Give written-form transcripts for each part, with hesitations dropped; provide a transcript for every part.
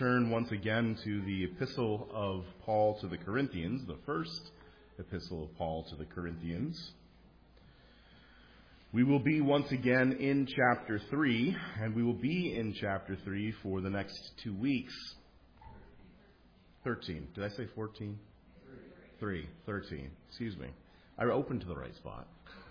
turn once again to the epistle of Paul to the Corinthians, the first epistle of Paul to the Corinthians. We will be once again in chapter 3, and we will be in chapter 3 for the next 2 weeks. 13. Did I say 14? 13. Excuse me. I opened to the right spot.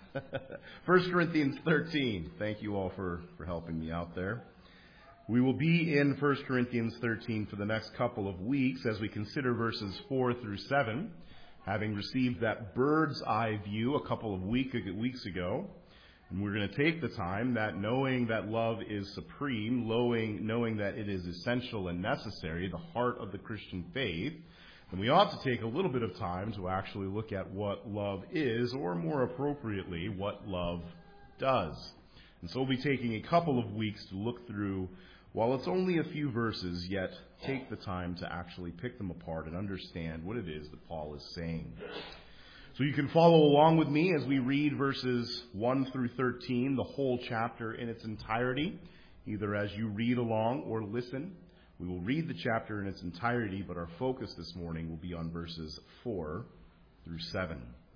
1 Corinthians 13. Thank you all for helping me out there. We will be in 1 Corinthians 13 for the next couple of weeks as we consider verses 4 through 7, having received that bird's eye view a couple of weeks ago. And we're going to take the time that knowing that love is supreme, knowing that it is essential and necessary, the heart of the Christian faith, and we ought to take a little bit of time to actually look at what love is, or more appropriately, what love does. And so we'll be taking a couple of weeks to look through, while it's only a few verses, yet take the time to actually pick them apart and understand what it is that Paul is saying. So you can follow along with me as we read verses 1 through 13, the whole chapter in its entirety, either as you read along or listen. We will read the chapter in its entirety, but our focus this morning will be on verses 4 through 7.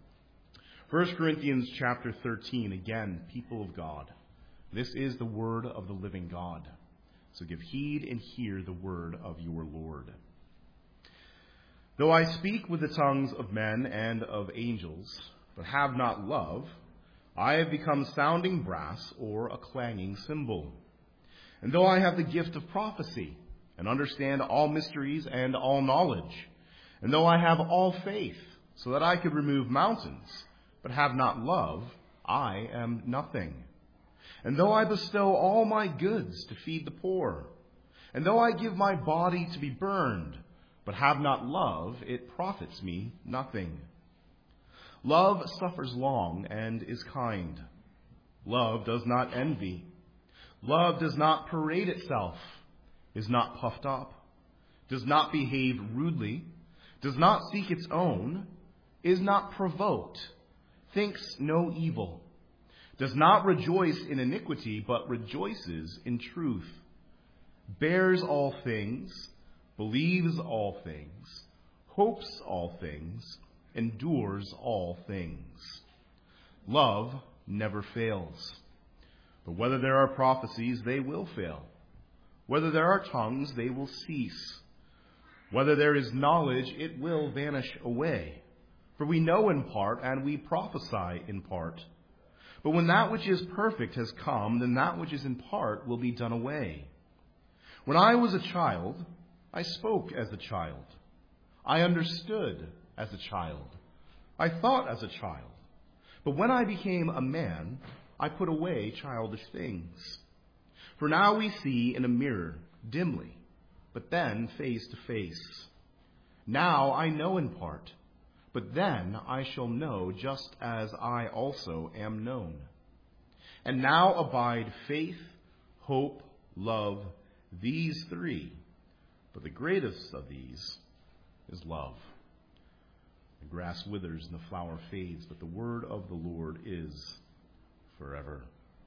1 Corinthians chapter 13, again, people of God. This is the word of the living God. So give heed and hear the word of your Lord. Though I speak with the tongues of men and of angels, but have not love, I have become sounding brass or a clanging cymbal. And though I have the gift of prophecy, and understand all mysteries and all knowledge, and though I have all faith, so that I could remove mountains, but have not love, I am nothing. And though I bestow all my goods to feed the poor, and though I give my body to be burned, but have not love, it profits me nothing. Love suffers long and is kind. Love does not envy. Love does not parade itself, is not puffed up, does not behave rudely, does not seek its own, is not provoked, thinks no evil, does not rejoice in iniquity, but rejoices in truth, bears all things, believes all things, hopes all things, endures all things. Love never fails. But whether there are prophecies, they will fail. Whether there are tongues, they will cease. Whether there is knowledge, it will vanish away. For we know in part, and we prophesy in part. But when that which is perfect has come, then that which is in part will be done away. When I was a child, I spoke as a child. I understood as a child. I thought as a child. But when I became a man, I put away childish things. For now we see in a mirror, dimly, but then face to face. Now I know in part, but then I shall know just as I also am known. And now abide faith, hope, love, these three. But the greatest of these is love. The grass withers and the flower fades, but the word of the Lord is forever.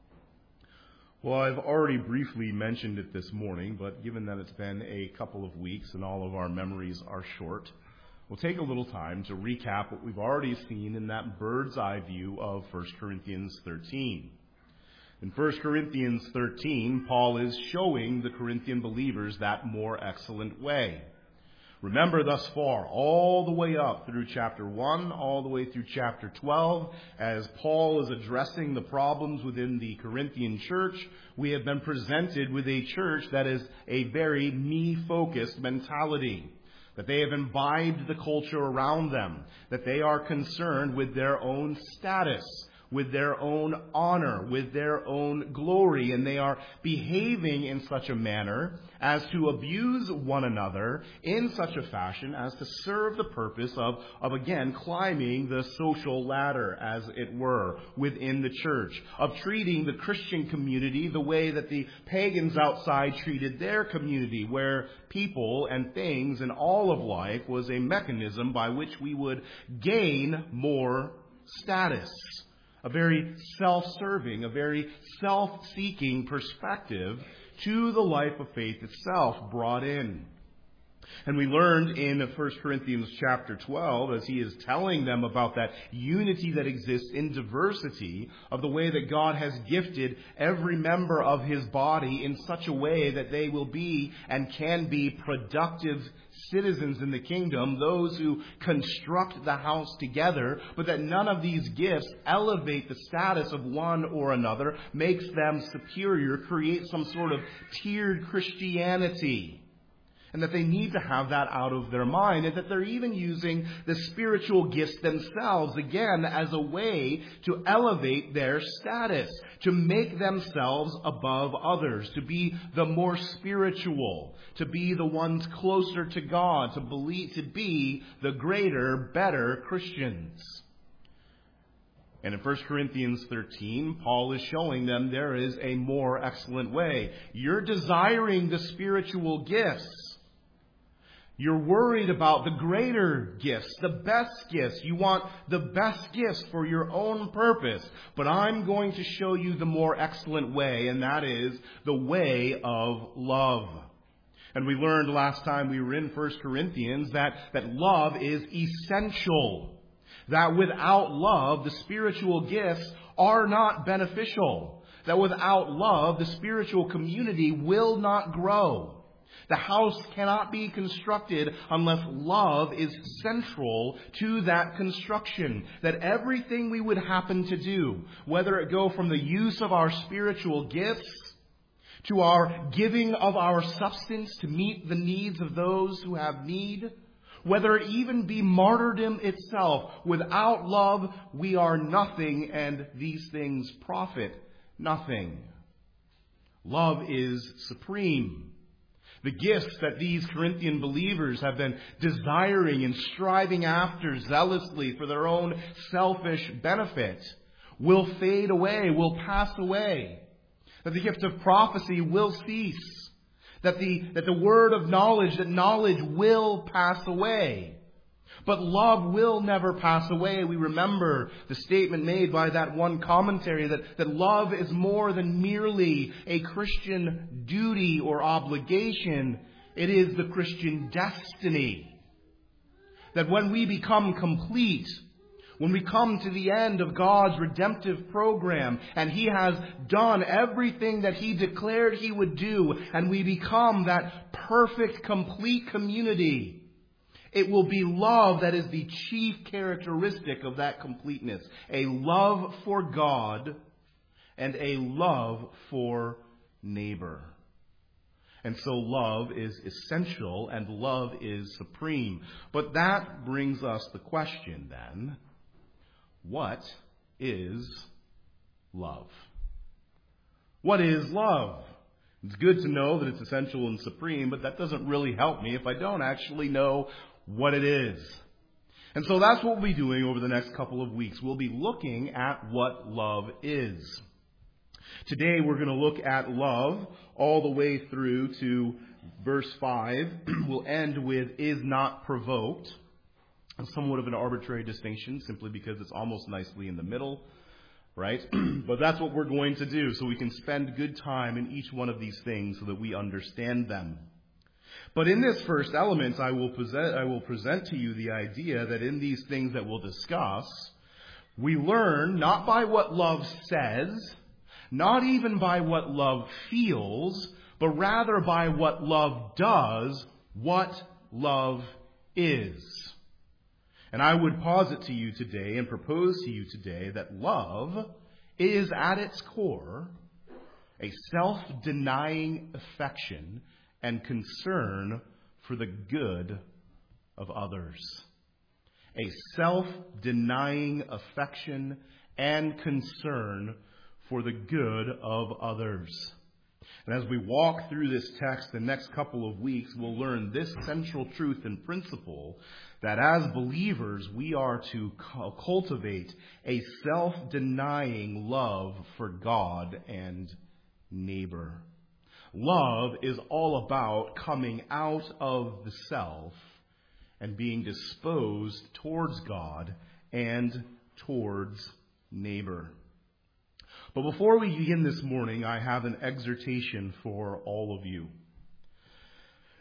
Well, I've already briefly mentioned it this morning, but given that it's been a couple of weeks and all of our memories are short, we'll take a little time to recap what we've already seen in that bird's eye view of 1 Corinthians 13. In 1 Corinthians 13, Paul is showing the Corinthian believers that more excellent way. Remember thus far, all the way up through chapter 1, all the way through chapter 12, as Paul is addressing the problems within the Corinthian church, we have been presented with a church that is a very me-focused mentality, that they have imbibed the culture around them, that they are concerned with their own status, with their own honor, with their own glory, and they are behaving in such a manner as to abuse one another in such a fashion as to serve the purpose of again, climbing the social ladder, as it were, within the church, of treating the Christian community the way that the pagans outside treated their community, where people and things and all of life was a mechanism by which we would gain more status. A very self-serving, a very self-seeking perspective to the life of faith itself brought in. And we learned in 1 Corinthians chapter 12, as he is telling them about that unity that exists in diversity, of the way that God has gifted every member of his body in such a way that they will be and can be productive citizens in the kingdom, those who construct the house together, but that none of these gifts elevate the status of one or another, makes them superior, create some sort of tiered Christianity. And that they need to have that out of their mind, and that they're even using the spiritual gifts themselves, again, as a way to elevate their status, to make themselves above others, to be the more spiritual, to be the ones closer to God, to be the greater, better Christians. And in 1 Corinthians 13, Paul is showing them there is a more excellent way. You're desiring the spiritual gifts. You're worried about the greater gifts, the best gifts. You want the best gifts for your own purpose. But I'm going to show you the more excellent way, and that is the way of love. And we learned last time we were in 1 Corinthians that love is essential. That without love, the spiritual gifts are not beneficial. That without love, the spiritual community will not grow. The house cannot be constructed unless love is central to that construction. That everything we would happen to do, whether it go from the use of our spiritual gifts to our giving of our substance to meet the needs of those who have need, whether it even be martyrdom itself, without love we are nothing, and these things profit nothing. Love is supreme. The gifts that these Corinthian believers have been desiring and striving after zealously for their own selfish benefit will fade away, will pass away. That the gift of prophecy will cease. That the word of knowledge, that knowledge will pass away. But love will never pass away. We remember the statement made by that one commentary that love is more than merely a Christian duty or obligation. It is the Christian destiny. That when we become complete, when we come to the end of God's redemptive program and He has done everything that He declared He would do, and we become that perfect, complete community, it will be love that is the chief characteristic of that completeness. A love for God and a love for neighbor. And so love is essential and love is supreme. But that brings us the question then, what is love? What is love? It's good to know that it's essential and supreme, but that doesn't really help me if I don't actually know what it is. And so that's what we'll be doing over the next couple of weeks. We'll be looking at what love is. Today we're going to look at love all the way through to verse 5. We'll end with is not provoked. Somewhat of an arbitrary distinction simply because it's almost nicely in the middle, right? But that's what we're going to do so we can spend good time in each one of these things so that we understand them. But in this first element, I will present to you the idea that in these things that we'll discuss, we learn not by what love says, not even by what love feels, but rather by what love does, what love is. And I would posit to you today and propose to you today that love is at its core a self-denying affection and concern for the good of others. A self-denying affection and concern for the good of others. And as we walk through this text the next couple of weeks, we'll learn this central truth and principle, that as believers we are to cultivate a self-denying love for God and neighbor. Love is all about coming out of the self and being disposed towards God and towards neighbor. But before we begin this morning, I have an exhortation for all of you.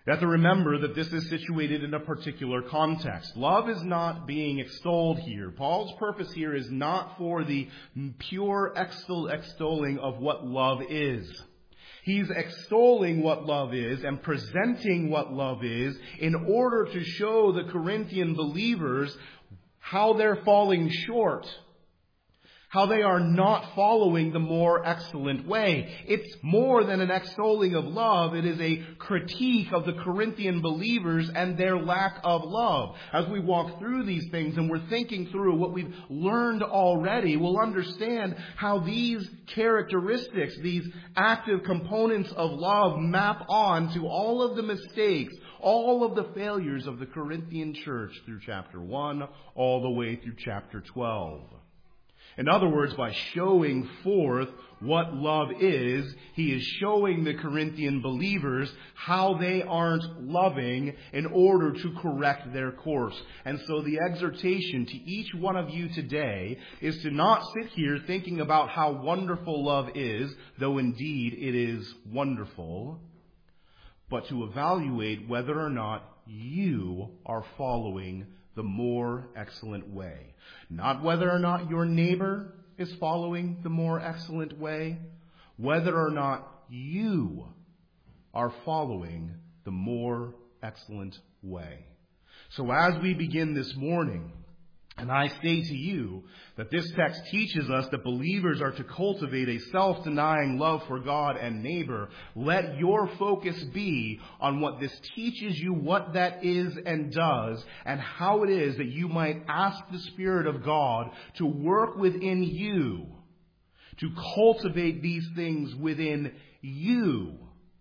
You have to remember that this is situated in a particular context. Love is not being extolled here. Paul's purpose here is not for the pure extolling of what love is. He's extolling what love is and presenting what love is in order to show the Corinthian believers how they're falling short, how they are not following the more excellent way. It's more than an extolling of love. It is a critique of the Corinthian believers and their lack of love. As we walk through these things and we're thinking through what we've learned already, we'll understand how these characteristics, these active components of love, map on to all of the mistakes, all of the failures of the Corinthian church through chapter 1 all the way through chapter 12. In other words, by showing forth what love is, he is showing the Corinthian believers how they aren't loving in order to correct their course. And so the exhortation to each one of you today is to not sit here thinking about how wonderful love is, though indeed it is wonderful, but to evaluate whether or not you are following the more excellent way. Not whether or not your neighbor is following the more excellent way, whether or not you are following the more excellent way. So as we begin this morning, and I say to you that this text teaches us that believers are to cultivate a self-denying love for God and neighbor. Let your focus be on what this teaches you, what that is and does, and how it is that you might ask the Spirit of God to work within you, to cultivate these things within you,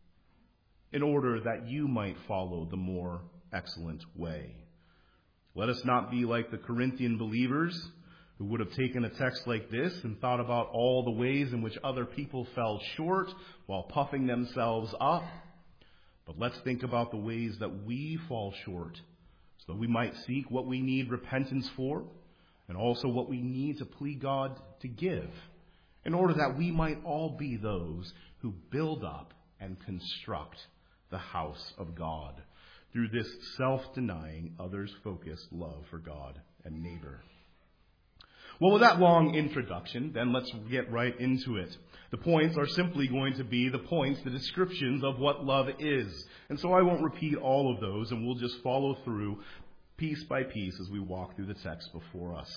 in order that you might follow the more excellent way. Let us not be like the Corinthian believers who would have taken a text like this and thought about all the ways in which other people fell short while puffing themselves up. But let's think about the ways that we fall short so that we might seek what we need repentance for and also what we need to plead God to give in order that we might all be those who build up and construct the house of God through this self-denying, others-focused love for God and neighbor. Well, with that long introduction, then let's get right into it. The points are simply going to be the points, the descriptions of what love is. And so I won't repeat all of those, and we'll just follow through piece by piece as we walk through the text before us.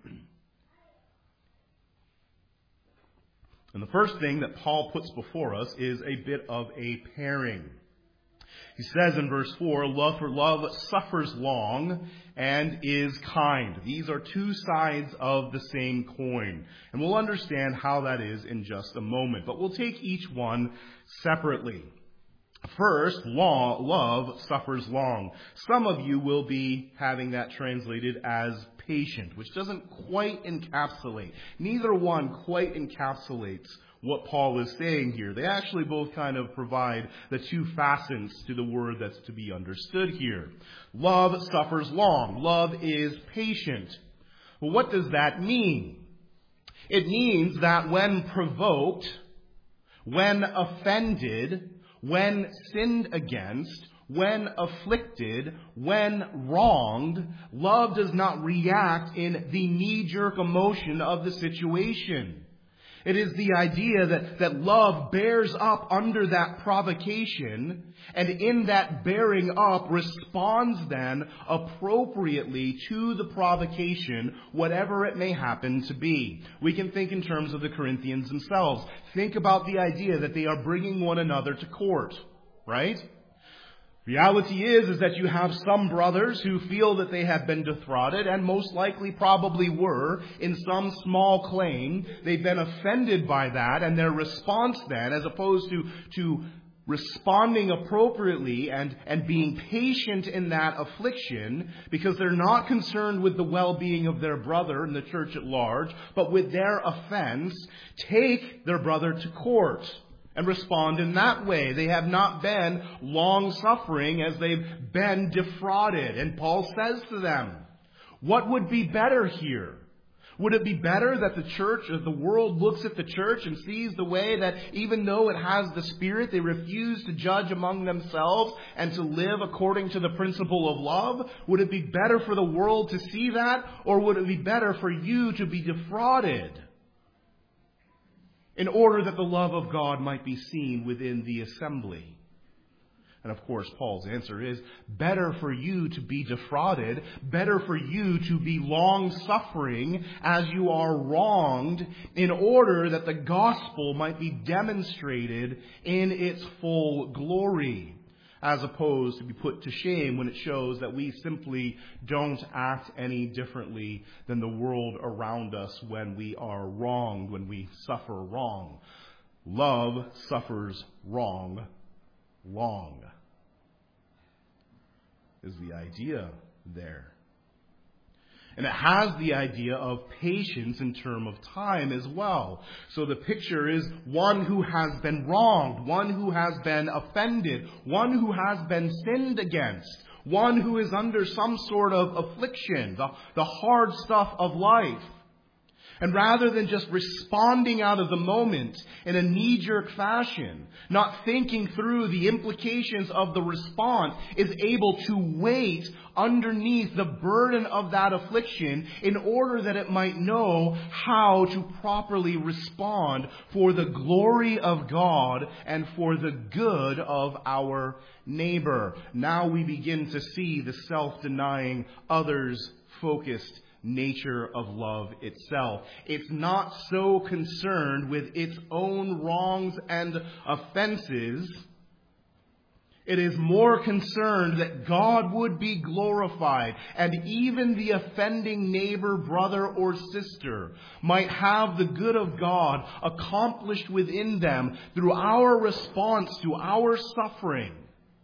And the first thing that Paul puts before us is a bit of a pairing. He says in verse 4, love suffers long and is kind. These are two sides of the same coin. And we'll understand how that is in just a moment. But we'll take each one separately. First, love suffers long. Some of you will be having that translated as patient, which doesn't quite encapsulate. Neither one quite encapsulates what Paul is saying here. They actually both kind of provide the two facets to the word that's to be understood here. Love suffers long. Love is patient. Well, what does that mean? It means that when provoked, when offended, when sinned against, when afflicted, when wronged, love does not react in the knee-jerk emotion of the situation. It is the idea that love bears up under that provocation, and in that bearing up responds then appropriately to the provocation, whatever it may happen to be. We can think in terms of the Corinthians themselves. Think about the idea that they are bringing one another to court, right? Reality is that you have some brothers who feel that they have been defrauded, and most likely probably were, in some small claim. They've been offended by that, and their response then, as opposed to responding appropriately and being patient in that affliction, because they're not concerned with the well-being of their brother and the church at large, but with their offense, take their brother to court and respond in that way. They have not been long-suffering as they've been defrauded. And Paul says to them, what would be better here? Would it be better that the church, or the world looks at the church and sees the way that even though it has the Spirit, they refuse to judge among themselves and to live according to the principle of love? Would it be better for the world to see that? Or would it be better for you to be defrauded in order that the love of God might be seen within the assembly? And of course, Paul's answer is, better for you to be defrauded, better for you to be long-suffering as you are wronged, in order that the gospel might be demonstrated in its full glory, as opposed to be put to shame when it shows that we simply don't act any differently than the world around us when we are wronged, when we suffer wrong. Love suffers wrong long, is the idea there. And it has the idea of patience in terms of time as well. So the picture is one who has been wronged, one who has been offended, one who has been sinned against, one who is under some sort of affliction, the hard stuff of life. And rather than just responding out of the moment in a knee-jerk fashion, not thinking through the implications of the response, is able to wait underneath the burden of that affliction in order that it might know how to properly respond for the glory of God and for the good of our neighbor. Now we begin to see the self-denying, others-focused nature of love itself. It's not so concerned with its own wrongs and offenses. It is more concerned that God would be glorified, and even the offending neighbor, brother, or sister might have the good of God accomplished within them through our response to our suffering,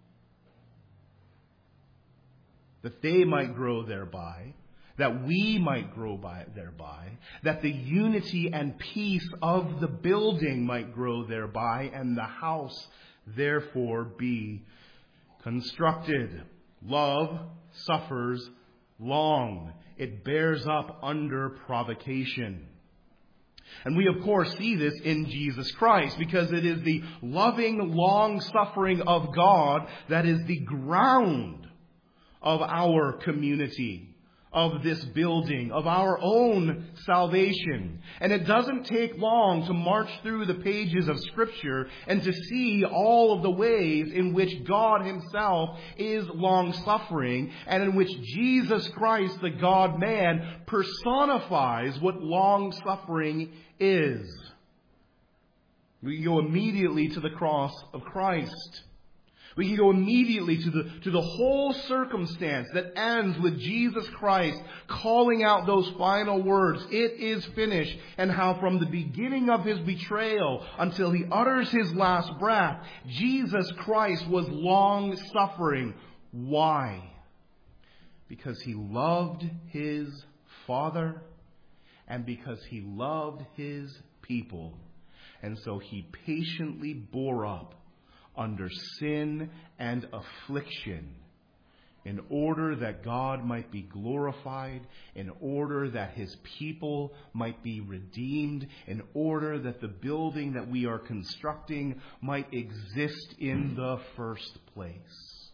that they might grow thereby, that we might grow thereby, that the unity and peace of the building might grow thereby, and the house therefore be constructed. Love suffers long. It bears up under provocation. And we, of course, see this in Jesus Christ, because it is the loving long-suffering of God that is the ground of our community, of this building, of our own salvation. And it doesn't take long to march through the pages of Scripture and to see all of the ways in which God Himself is long-suffering, and in which Jesus Christ, the God-man, personifies what long-suffering is. We go immediately to the cross of Christ. We can go immediately to the whole circumstance that ends with Jesus Christ calling out those final words, "It is finished," and how from the beginning of His betrayal until He utters His last breath, Jesus Christ was long-suffering. Why? Because He loved His Father and because He loved His people. And so He patiently bore up under sin and affliction, in order that God might be glorified, in order that His people might be redeemed, in order that the building that we are constructing might exist in the first place.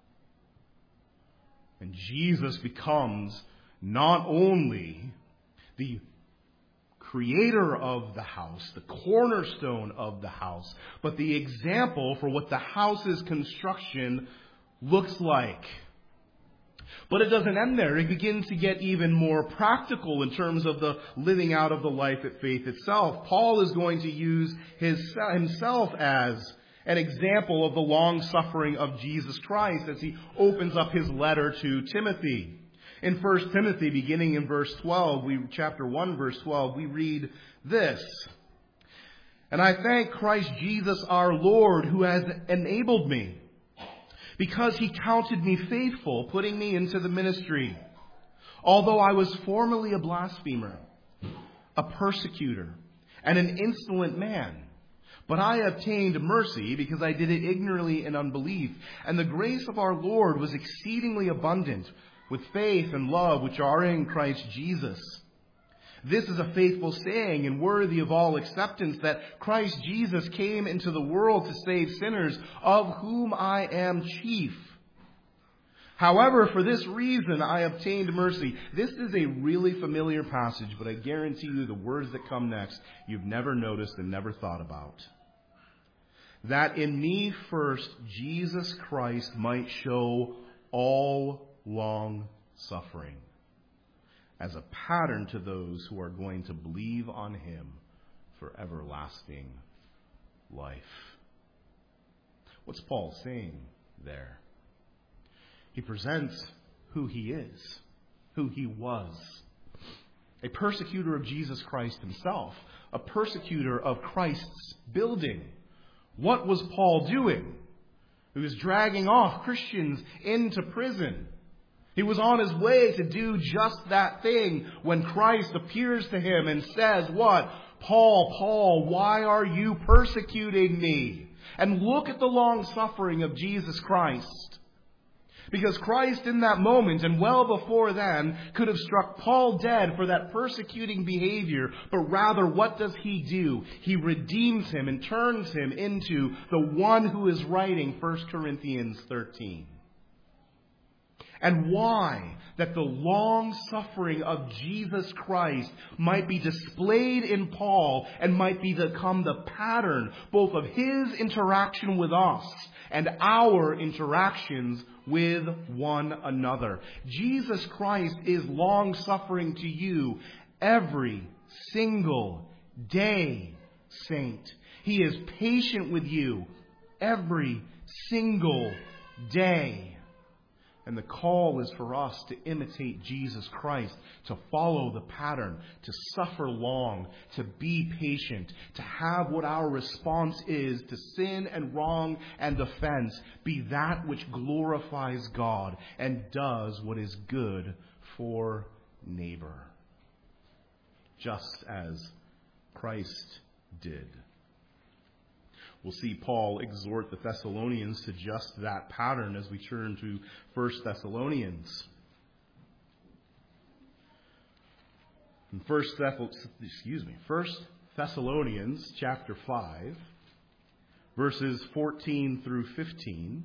And Jesus becomes not only the creator of the house, the cornerstone of the house, but the example for what the house's construction looks like. But it doesn't end there. It begins to get even more practical in terms of the living out of the life of faith itself. Paul is going to use himself as an example of the long-suffering of Jesus Christ as he opens up his letter to Timothy. In 1 Timothy, beginning in verse 12, chapter 1, verse 12, we read this: "And I thank Christ Jesus our Lord, who has enabled me, because He counted me faithful, putting me into the ministry. Although I was formerly a blasphemer, a persecutor, and an insolent man, but I obtained mercy because I did it ignorantly in unbelief. And the grace of our Lord was exceedingly abundant with faith and love which are in Christ Jesus. This is a faithful saying and worthy of all acceptance, that Christ Jesus came into the world to save sinners, of whom I am chief. However, for this reason I obtained mercy. This is a really familiar passage, but I guarantee you the words that come next you've never noticed and never thought about. That in me first Jesus Christ might show all long suffering as a pattern to those who are going to believe on him for everlasting life. What's Paul saying there? He presents who he is, who he was. A persecutor of Jesus Christ himself, a persecutor of Christ's building. What was Paul doing? He was dragging off Christians into prison. He was on his way to do just that thing when Christ appears to him and says, what? Paul, Paul, why are you persecuting me? And look at the long suffering of Jesus Christ. Because Christ in that moment and well before then could have struck Paul dead for that persecuting behavior. But rather, what does he do? He redeems him and turns him into the one who is writing 1 Corinthians 13. And why? That the long suffering of Jesus Christ might be displayed in Paul and might become the pattern both of his interaction with us and our interactions with one another. Jesus Christ is long suffering to you every single day, saint. He is patient with you every single day. And the call is for us to imitate Jesus Christ, to follow the pattern, to suffer long, to be patient, to have what our response is to sin and wrong and offense be that which glorifies God and does what is good for neighbor. Just as Christ did. We'll see Paul exhort the Thessalonians to just that pattern as we turn to 1 Thessalonians. In 1 Thessalonians chapter 5, verses 14 through 15.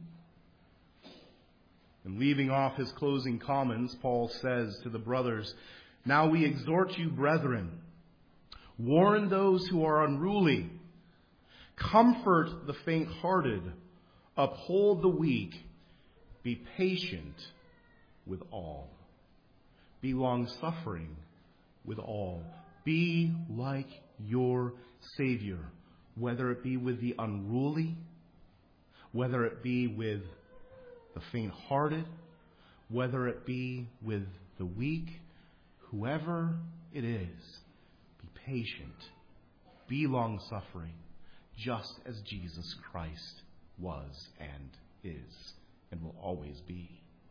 And leaving off his closing comments, Paul says to the brothers, "Now we exhort you, brethren, warn those who are unruly, comfort the faint-hearted, uphold the weak, be patient with all. Be long-suffering with all. Be like your Savior, whether it be with the unruly, whether it be with the faint-hearted, whether it be with the weak, whoever it is, be patient, be long-suffering, just as Jesus Christ was and is and will always be."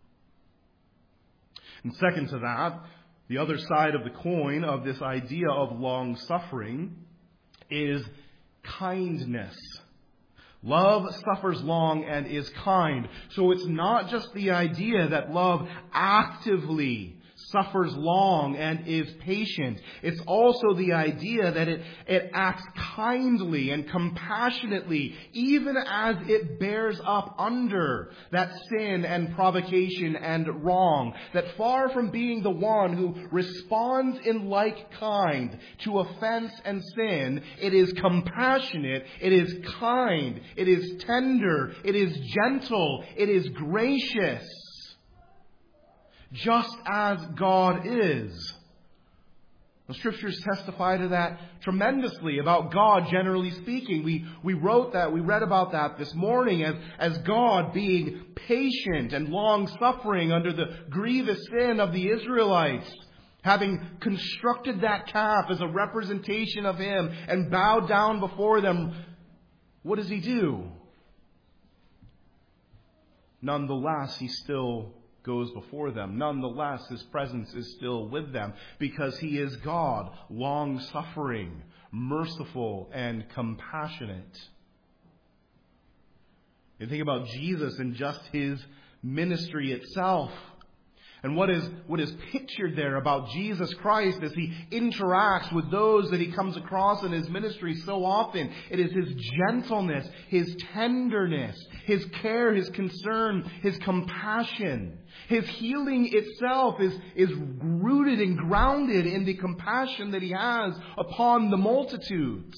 And second to that, the other side of the coin of this idea of long suffering is kindness. Love suffers long and is kind. So it's not just the idea that love actively suffers long and is patient. It's also the idea that it acts kindly and compassionately, even as it bears up under that sin and provocation and wrong. That far from being the one who responds in like kind to offense and sin, it is compassionate, it is kind, it is tender, it is gentle, it is gracious. Just as God is. The Scriptures testify to that tremendously about God, generally speaking. We wrote that, we read about that this morning as God being patient and long-suffering under the grievous sin of the Israelites. Having constructed that calf as a representation of Him and bowed down before them, what does He do? Nonetheless, He still goes before them. Nonetheless, His presence is still with them because He is God, long-suffering, merciful, and compassionate. You think about Jesus and just His ministry itself. And what is pictured there about Jesus Christ as He interacts with those that He comes across in His ministry so often, it is His gentleness, His tenderness, His care, His concern, His compassion. His healing itself is rooted and grounded in the compassion that He has upon the multitudes.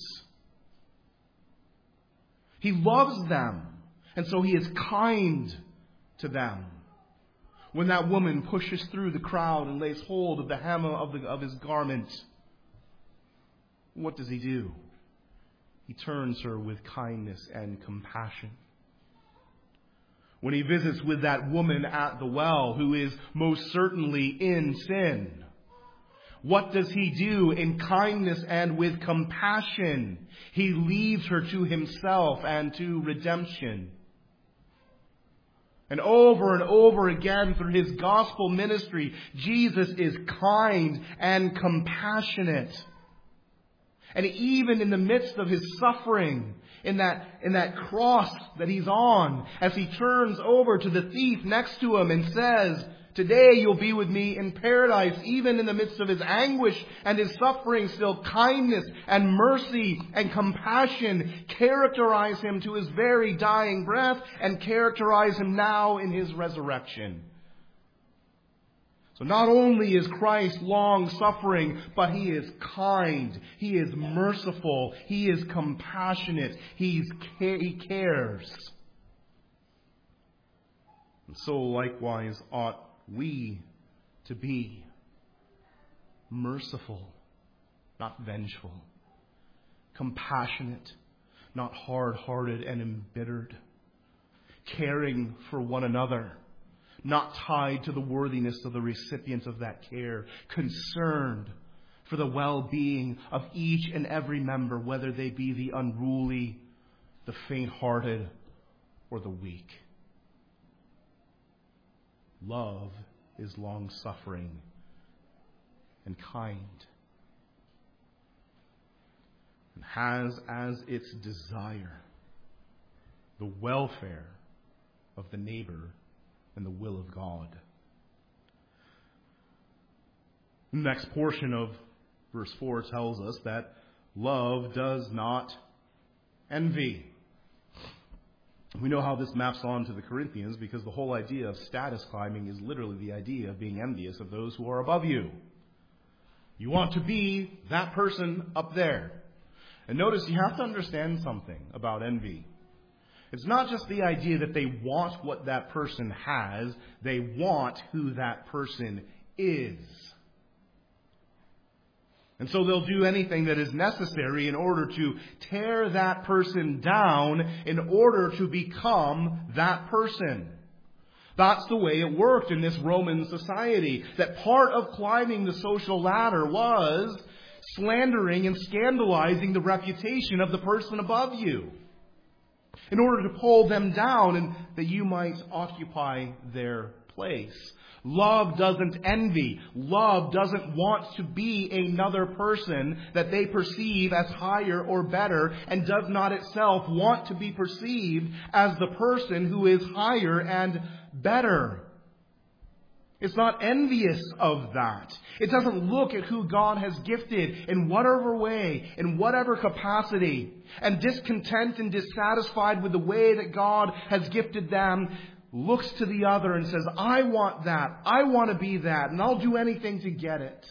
He loves them, and so He is kind to them. When that woman pushes through the crowd and lays hold of the hem of His garment, what does He do? He turns her with kindness and compassion. When He visits with that woman at the well who is most certainly in sin, what does He do in kindness and with compassion? He leads her to Himself and to redemption. And over again through His gospel ministry, Jesus is kind and compassionate. And even in the midst of His suffering, in that cross that He's on, as He turns over to the thief next to Him and says, "Today you'll be with me in paradise," even in the midst of His anguish and His suffering, still kindness and mercy and compassion characterize Him to His very dying breath and characterize Him now in His resurrection. So not only is Christ long-suffering, but He is kind, He is merciful, He is compassionate, He cares. And so likewise ought we to be merciful, not vengeful, compassionate, not hard-hearted and embittered, caring for one another, not tied to the worthiness of the recipient of that care, concerned for the well-being of each and every member, whether they be the unruly, the faint-hearted, or the weak. Love is long-suffering and kind, and has as its desire the welfare of the neighbor and the will of God. The next portion of verse 4 tells us that love does not envy. We know how this maps on to the Corinthians because the whole idea of status climbing is literally the idea of being envious of those who are above you. You want to be that person up there. And notice you have to understand something about envy. It's not just the idea that they want what that person has, they want who that person is. And so they'll do anything that is necessary in order to tear that person down in order to become that person. That's the way it worked in this Roman society. That part of climbing the social ladder was slandering and scandalizing the reputation of the person above you, in order to pull them down and that you might occupy their place. Love doesn't envy. Love doesn't want to be another person that they perceive as higher or better, and does not itself want to be perceived as the person who is higher and better. It's not envious of that. It doesn't look at who God has gifted in whatever way, in whatever capacity, and discontent and dissatisfied with the way that God has gifted them, looks to the other and says, "I want that. I want to be that, and I'll do anything to get it."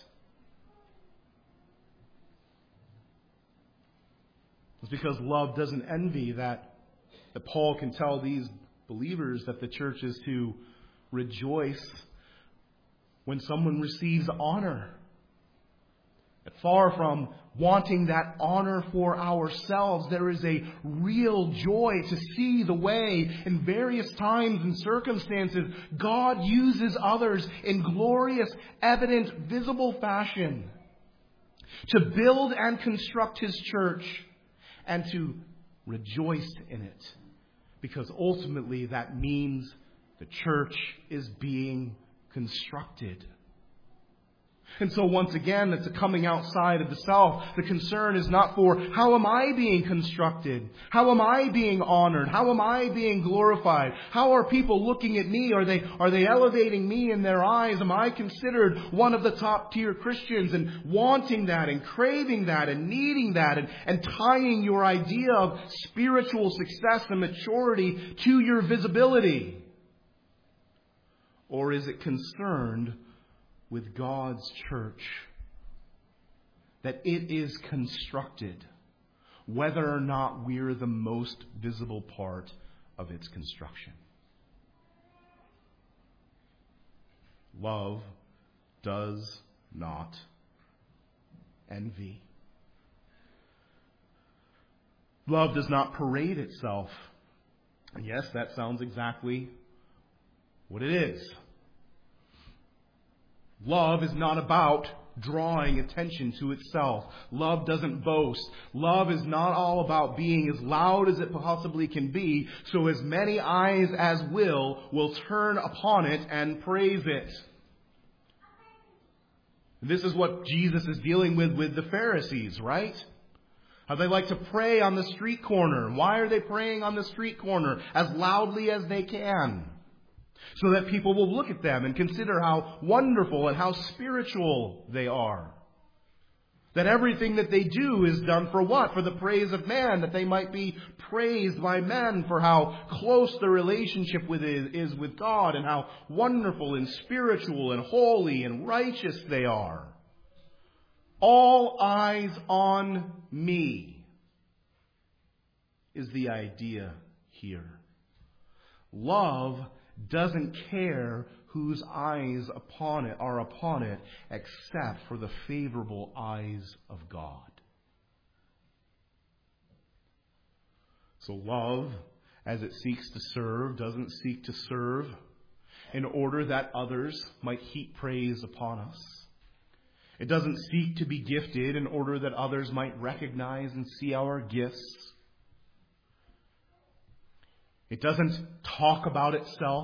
It's because love doesn't envy that Paul can tell these believers that the church is to rejoice when someone receives honor. Far from wanting that honor for ourselves, there is a real joy to see the way in various times and circumstances God uses others in glorious, evident, visible fashion to build and construct His church and to rejoice in it. Because ultimately that means the church is being constructed. And so once again, it's a coming outside of the self. The concern is not for how am I being constructed? How am I being honored? How am I being glorified? How are people looking at me? Are they elevating me in their eyes? Am I considered one of the top tier Christians, and wanting that and craving that and needing that and tying your idea of spiritual success and maturity to your visibility? Or is it concerned with God's church, that it is constructed, whether or not we're the most visible part of its construction? Love does not envy. Love does not parade itself. And yes, that sounds exactly what it is. Love is not about drawing attention to itself. Love doesn't boast. Love is not all about being as loud as it possibly can be, so as many eyes as will turn upon it and praise it. This is what Jesus is dealing with the Pharisees, right? How they like to pray on the street corner. Why are they praying on the street corner as loudly as they can? So that people will look at them and consider how wonderful and how spiritual they are. That everything that they do is done for what? For the praise of man, that they might be praised by men for how close their relationship is with God, and how wonderful and spiritual and holy and righteous they are. All eyes on me is the idea here. Love doesn't care whose eyes are upon it except for the favorable eyes of God. So love, as it seeks to serve, doesn't seek to serve in order that others might heap praise upon us. It doesn't seek to be gifted in order that others might recognize and see our gifts. It doesn't talk about itself.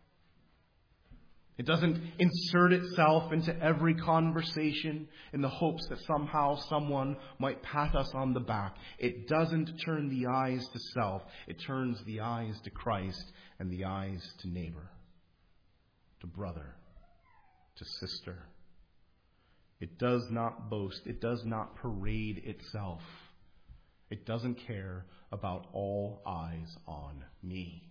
It doesn't insert itself into every conversation in the hopes that somehow someone might pat us on the back. It doesn't turn the eyes to self. It turns the eyes to Christ and the eyes to neighbor, to brother, to sister. It does not boast. It does not parade itself. It doesn't care about all eyes on me.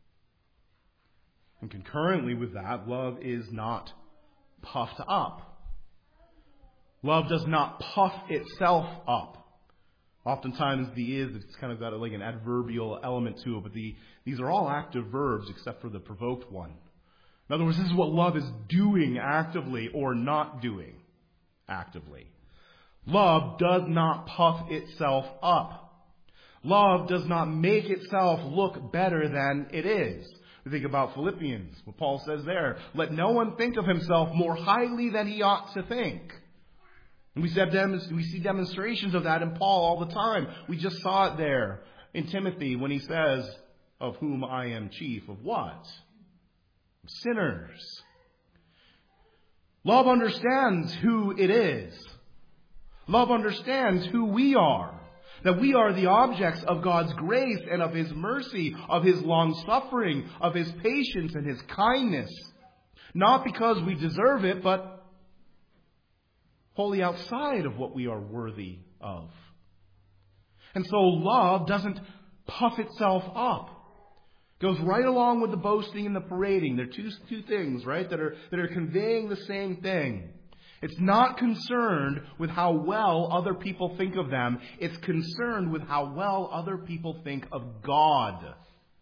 And concurrently with that, love is not puffed up. Love does not puff itself up. Oftentimes it's kind of got like an adverbial element to it, but these are all active verbs except for the provoked one. In other words, this is what love is doing actively or not doing actively. Love does not puff itself up. Love does not make itself look better than it is. We think about Philippians, what Paul says there. Let no one think of himself more highly than he ought to think. And we see demonstrations of that in Paul all the time. We just saw it there in Timothy when he says, of whom I am chief. Of what? Of sinners. Love understands who it is. Love understands who we are. That we are the objects of God's grace and of His mercy, of His long-suffering, of His patience and His kindness. Not because we deserve it, but wholly outside of what we are worthy of. And so love doesn't puff itself up. It goes right along with the boasting and the parading. They're two things, right, that are conveying the same thing. It's not concerned with how well other people think of them. It's concerned with how well other people think of God.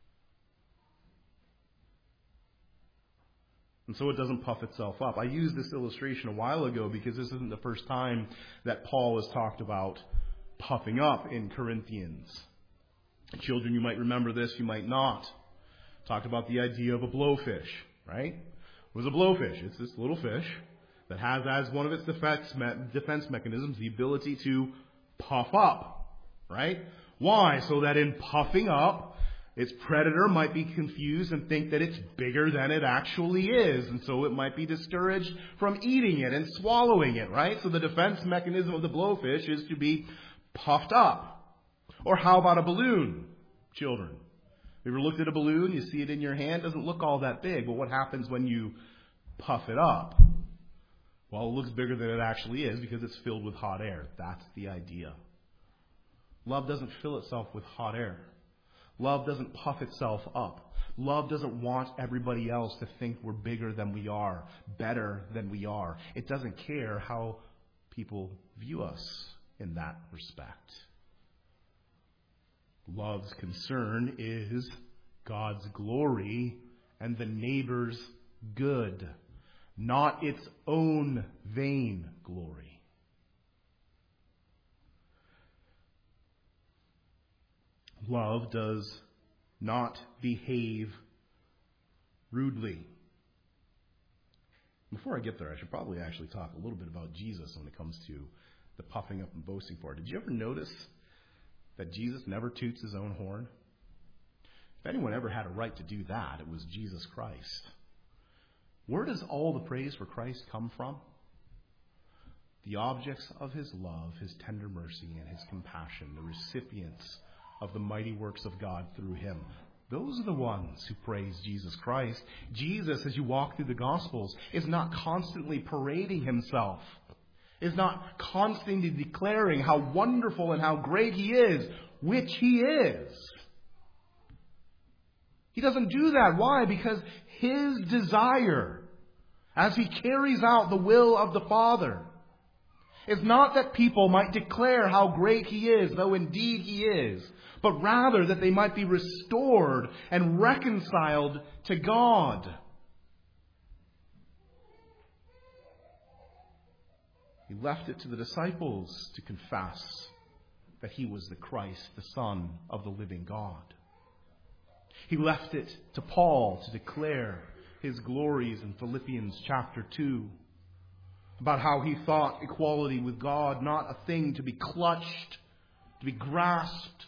And so it doesn't puff itself up. I used this illustration a while ago because this isn't the first time that Paul has talked about puffing up in Corinthians. Children, you might remember this, you might not. Talked about the idea of a blowfish, right? What is a blowfish? It's this little fish that has as one of its defense mechanisms the ability to puff up, right? Why? So that in puffing up, Its predator might be confused and think that it's bigger than it actually is, and so it might be discouraged from eating it and swallowing it, right? So the defense mechanism of the blowfish is to be puffed up. Or how about a balloon, children? You ever looked at a balloon, you see it in your hand, it doesn't look all that big, but what happens when you puff it up? Well, it looks bigger than it actually is because it's filled with hot air. That's the idea. Love doesn't fill itself with hot air. Love doesn't puff itself up. Love doesn't want everybody else to think we're bigger than we are, better than we are. It doesn't care how people view us in that respect. Love's concern is God's glory and the neighbor's good, not its own vain glory. Love does not behave rudely. Before I get there, I should probably actually talk a little bit about Jesus when it comes to the puffing up and boasting part. Did you ever notice that Jesus never toots his own horn? If anyone ever had a right to do that, it was Jesus Christ. Where does all the praise for Christ come from? The objects of his love, his tender mercy, and his compassion, the recipients of the mighty works of God through him. Those are the ones who praise Jesus Christ. Jesus, as you walk through the Gospels, is not constantly parading himself, is not constantly declaring how wonderful and how great he is, which he is. He doesn't do that. Why? Because his desire, as he carries out the will of the Father, is not that people might declare how great he is, though indeed he is, but rather that they might be restored and reconciled to God. He left it to the disciples to confess that he was the Christ, the Son of the living God. He left it to Paul to declare his glories in Philippians chapter 2, about how he thought equality with God not a thing to be clutched, to be grasped,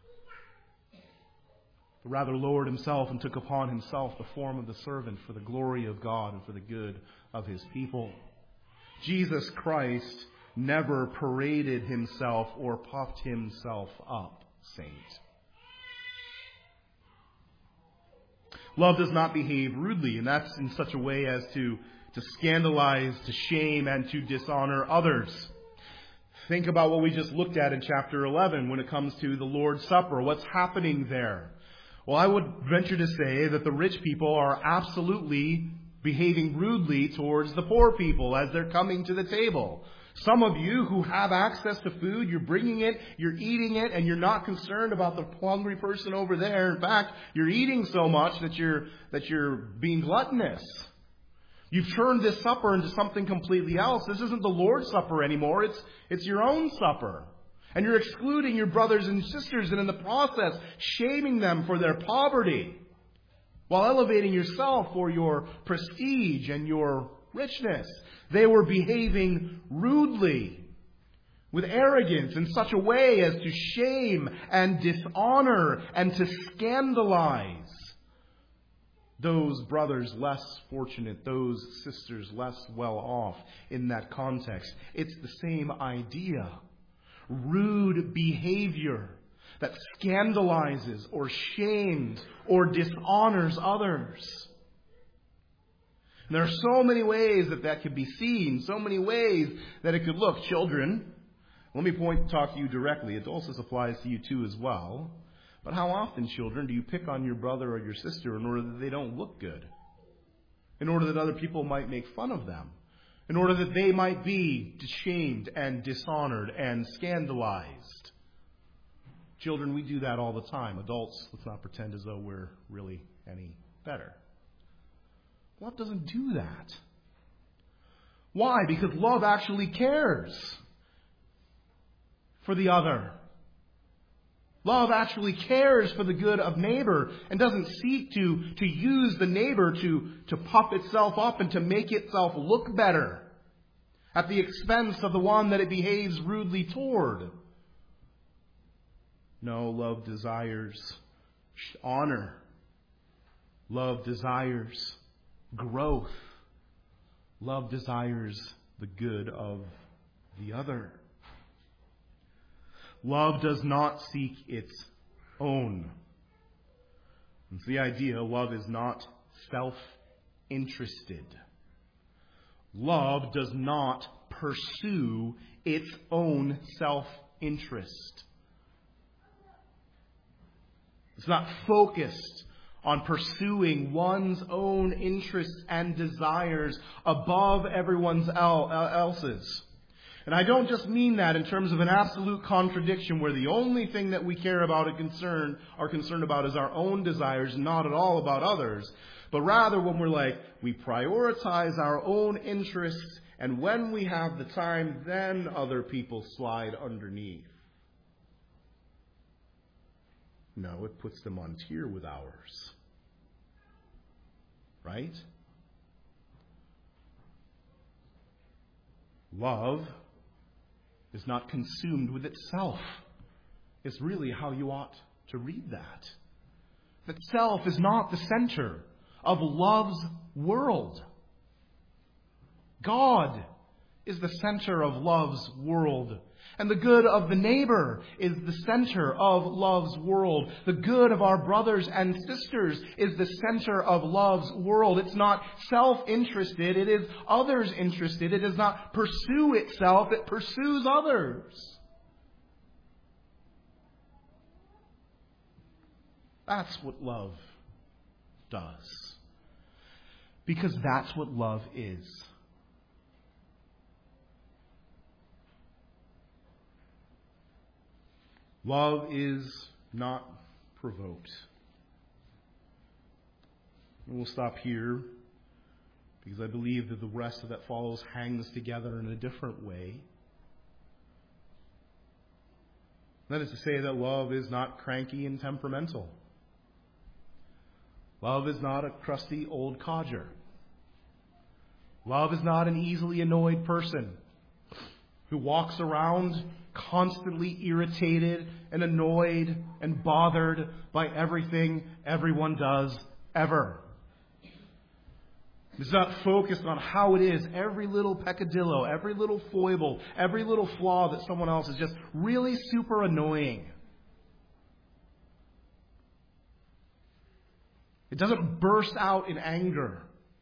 but rather lowered himself and took upon himself the form of the servant for the glory of God and for the good of his people. Jesus Christ never paraded himself or puffed himself up, saint. Love does not behave rudely, and that's in such a way as to scandalize, to shame, and to dishonor others. Think about what we just looked at in chapter 11 when it comes to the Lord's Supper. What's happening there? Well, I would venture to say that the rich people are absolutely behaving rudely towards the poor people as they're coming to the table. Some of you who have access to food, you're bringing it, you're eating it, and you're not concerned about the hungry person over there. In fact, you're eating so much that you're being gluttonous. You've turned this supper into something completely else. This isn't the Lord's Supper anymore. It's your own supper. And you're excluding your brothers and sisters, and in the process, shaming them for their poverty, while elevating yourself for your prestige and your richness. They were behaving rudely, with arrogance, in such a way as to shame and dishonor and to scandalize those brothers less fortunate, those sisters less well off in that context. It's the same idea. Rude behavior that scandalizes or shames or dishonors others. And there are so many ways that could be seen, so many ways that it could look. Children, let me talk to you directly. Adults, this applies to you too as well. But how often, children, do you pick on your brother or your sister in order that they don't look good? In order that other people might make fun of them? In order that they might be shamed and dishonored and scandalized? Children, we do that all the time. Adults, let's not pretend as though we're really any better. Love doesn't do that. Why? Because love actually cares for the other. Love actually cares for the good of neighbor and doesn't seek to use the neighbor to puff itself up and to make itself look better at the expense of the one that it behaves rudely toward. No, love desires honor. Love desires growth. Love desires the good of the other. Love does not seek its own. It's the idea. Love is not self-interested. Love does not pursue its own self-interest. It's not focused on pursuing one's own interests and desires above everyone else's. And I don't just mean that in terms of an absolute contradiction where the only thing that we care about and are concerned about is our own desires, not at all about others. But rather when we're like, we prioritize our own interests, and when we have the time, then other people slide underneath. No, it puts them on tier with ours. Right? Love is not consumed with itself. It's really how you ought to read that. That self is not the center of love's world. God is the center of love's world. And the good of the neighbor is the center of love's world. The good of our brothers and sisters is the center of love's world. It's not self-interested. It is others interested. It does not pursue itself. It pursues others. That's what love does. Because that's what love is. Love is not provoked. And we'll stop here because I believe that the rest of that follows hangs together in a different way. That is to say that love is not cranky and temperamental. Love is not a crusty old codger. Love is not an easily annoyed person who walks around constantly irritated and annoyed and bothered by everything everyone does ever. It's not focused on how it is. Every little peccadillo, every little foible, every little flaw that someone else is just really super annoying. It doesn't burst out in anger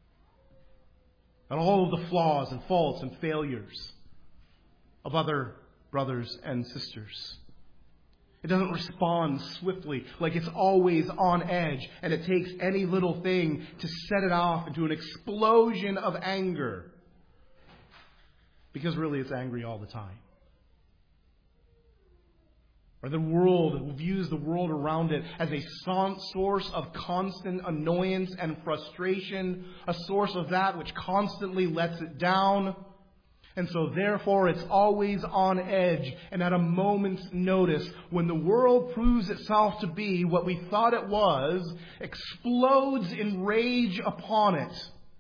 at all of the flaws and faults and failures of other brothers and sisters. It doesn't respond swiftly like it's always on edge and it takes any little thing to set it off into an explosion of anger. Because really it's angry all the time. Or the world views the world around it as a source of constant annoyance and frustration, a source of that which constantly lets it down. And so therefore it's always on edge and at a moment's notice when the world proves itself to be what we thought it was, explodes in rage upon it.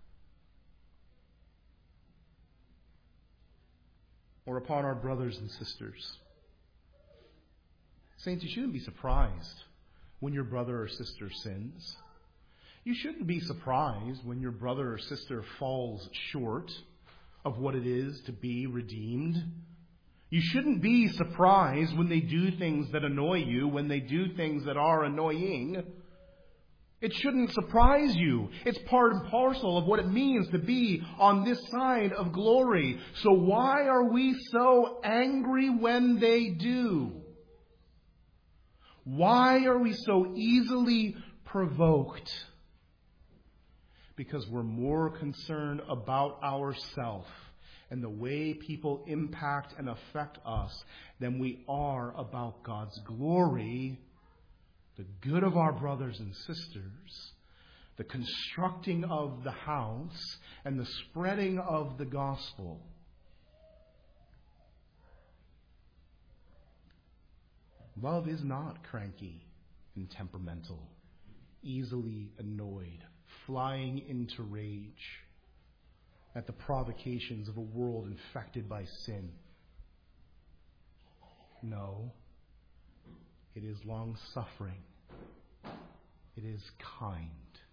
Or upon our brothers and sisters. Saints, you shouldn't be surprised when your brother or sister sins. You shouldn't be surprised when your brother or sister falls short of what it is to be redeemed. You shouldn't be surprised when they do things that annoy you, when they do things that are annoying. It shouldn't surprise you. It's part and parcel of what it means to be on this side of glory. So why are we so angry when they do? Why are we so easily provoked? Because we're more concerned about ourselves and the way people impact and affect us than we are about God's glory, the good of our brothers and sisters, the constructing of the house, and the spreading of the gospel. Love is not cranky and temperamental, easily annoyed, flying into rage at the provocations of a world infected by sin. No, it is long-suffering, It is kind.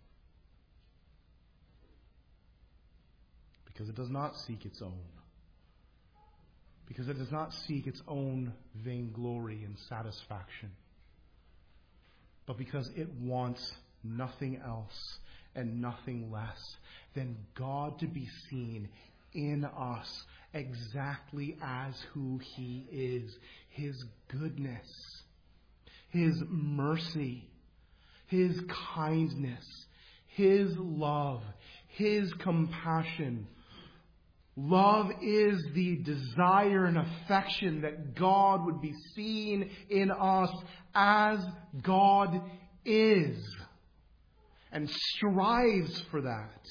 Because it does not seek its own. Because it does not seek its own vainglory and satisfaction. But because it wants nothing else and nothing less than God to be seen in us exactly as who He is. His goodness, His mercy, His kindness, His love, His compassion. Love is the desire and affection that God would be seen in us as God is, and strives for that.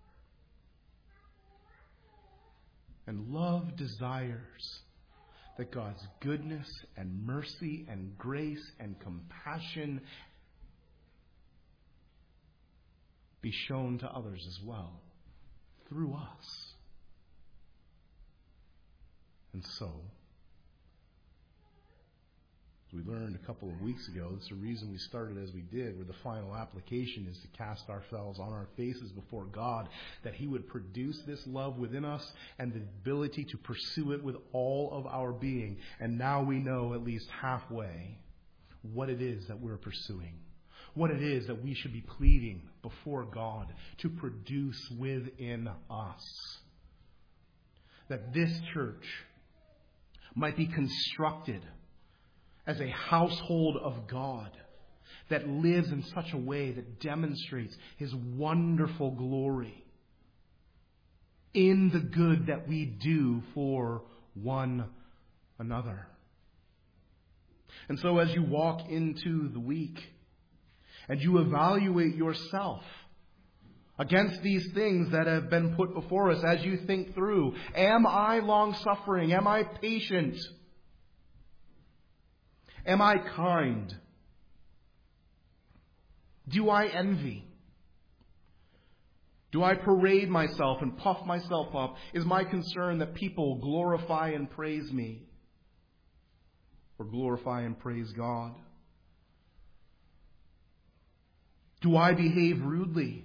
And love desires that God's goodness and mercy and grace and compassion be shown to others as well, through us. And so, as we learned a couple of weeks ago, that's the reason we started as we did, where the final application is to cast ourselves on our faces before God, that He would produce this love within us and the ability to pursue it with all of our being. And now we know at least halfway what it is that we're pursuing, what it is that we should be pleading before God to produce within us. That this church might be constructed as a household of God that lives in such a way that demonstrates His wonderful glory in the good that we do for one another. And so as you walk into the week and you evaluate yourself against these things that have been put before us, as you think through, am I long-suffering? Am I patient? Am I kind? Do I envy? Do I parade myself and puff myself up? Is my concern that people glorify and praise me? Or glorify and praise God? Do I behave rudely?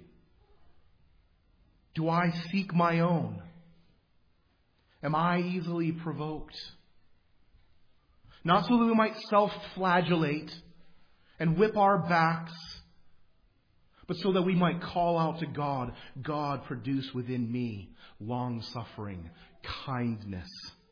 Do I seek my own? Am I easily provoked? Not so that we might self-flagellate and whip our backs, but so that we might call out to God, God, produce within me long-suffering, kindness,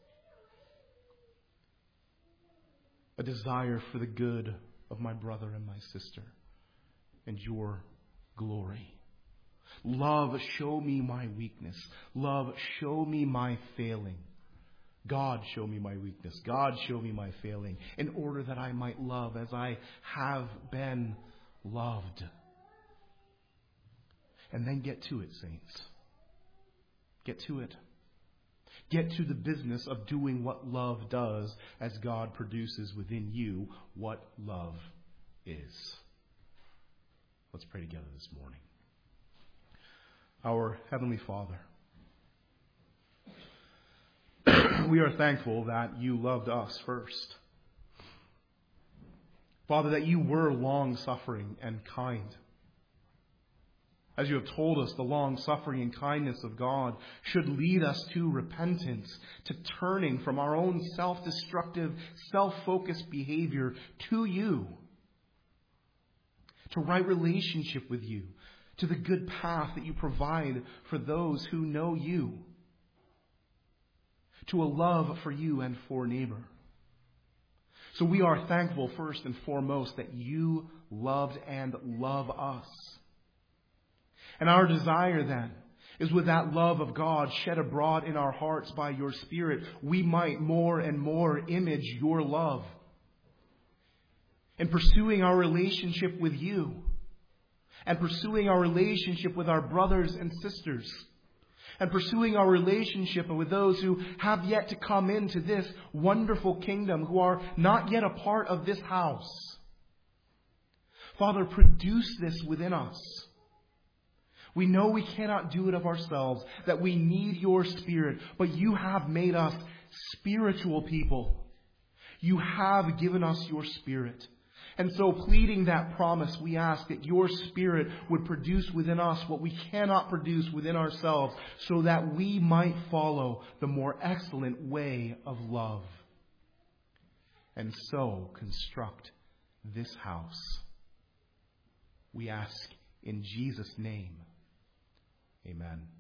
a desire for the good of my brother and my sister, and your glory. Love, show me my weakness. Love, show me my failing. God, show me my weakness. God, show me my failing, in order that I might love as I have been loved. And then get to it, saints. Get to it. Get to the business of doing what love does as God produces within you what love is. Let's pray together this morning. Our Heavenly Father, we are thankful that you loved us first. Father, that you were long-suffering and kind. As you have told us, the long-suffering and kindness of God should lead us to repentance, to turning from our own self-destructive, self-focused behavior to you, to right relationship with you, to the good path that you provide for those who know you, to a love for you and for neighbor. So we are thankful first and foremost that you loved and love us. And our desire then is, with that love of God shed abroad in our hearts by your Spirit, we might more and more image your love. In pursuing our relationship with you, and pursuing our relationship with our brothers and sisters, and pursuing our relationship with those who have yet to come into this wonderful kingdom, who are not yet a part of this house. Father, produce this within us. We know we cannot do it of ourselves, that we need your Spirit, but you have made us spiritual people. You have given us your Spirit. And so, pleading that promise, we ask that your Spirit would produce within us what we cannot produce within ourselves, so that we might follow the more excellent way of love. And so, construct this house. We ask in Jesus' name. Amen.